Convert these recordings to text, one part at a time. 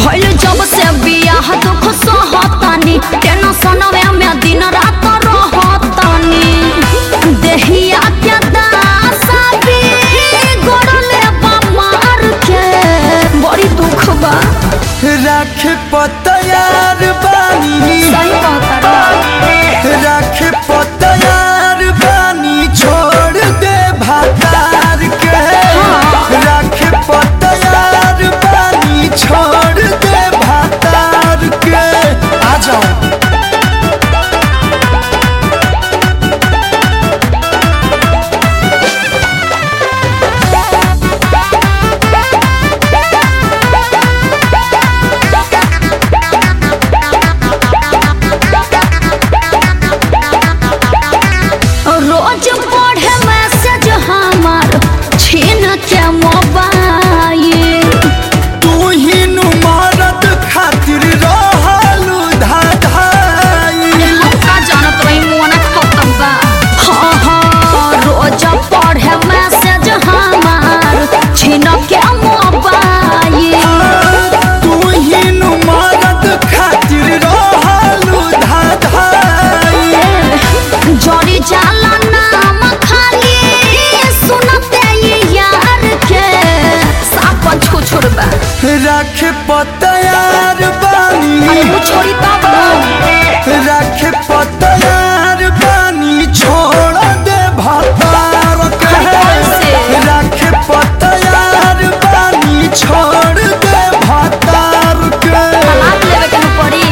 भइल जब से बियाह दुख सहतानी टेंशनवे में दिन रात रहतानी देहिया के दासा भी गड़ले बा मार के बड़ी दुख बा राख पतयार बानी सही कहता राख पतयार बानी छोड़ दे भातार के राख पतयार बानी छोड़ दे भातार के आ जाओ रोज पढ़े मैसेज हमार छीन के मोबाइल तू ही नु मरद खातिर रहलू धाधाई हम का जानत रही मोना खत्म बा हाँ हाँ रोज पढ़े मैसेज हमार छीन के मोबाइल तू ही नु मरद खातिर रहलू धाधाई जड़ी जाला नाम खाली सुनते ये यार के सापन छुछुरबा राख पतयार बानी अरे वो छोड़ी तब राख पतयार बानी छोड़ दे भातार के राख पतयार बानी छोड़ दे भातार के तलाक लेवे के न पड़ी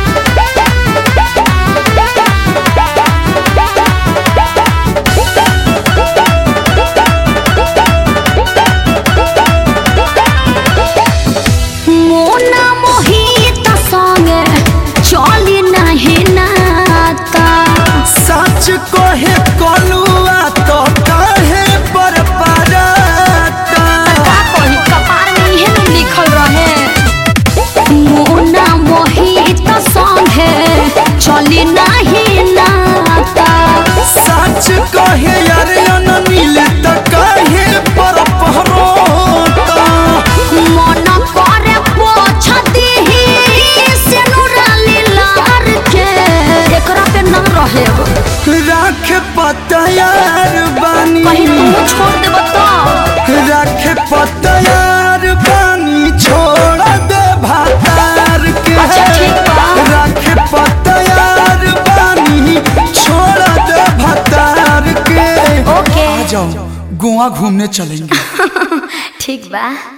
मोना मोहित संगे चली नहीं नाता सच कहे कलुआ तो काहे पर पराता का कही कपार में इहे न लिखल रहे मोना मोहित संगे चली नहीं नाता सच कहे यार अनिल तो काहे पर परोता मन करे पोछ दीही से नुराली लार के एकरा पे न रहे राख पतयार बानी कहीं तू छोड़ देब तो राख पतयार बानी छोड़ दे भातार के अच्छा, ठीक बा। राख पतयार बानी छोड़ दे भातार के ओके आ जाओ गोवा घूमने चलेंगे ठीक बा।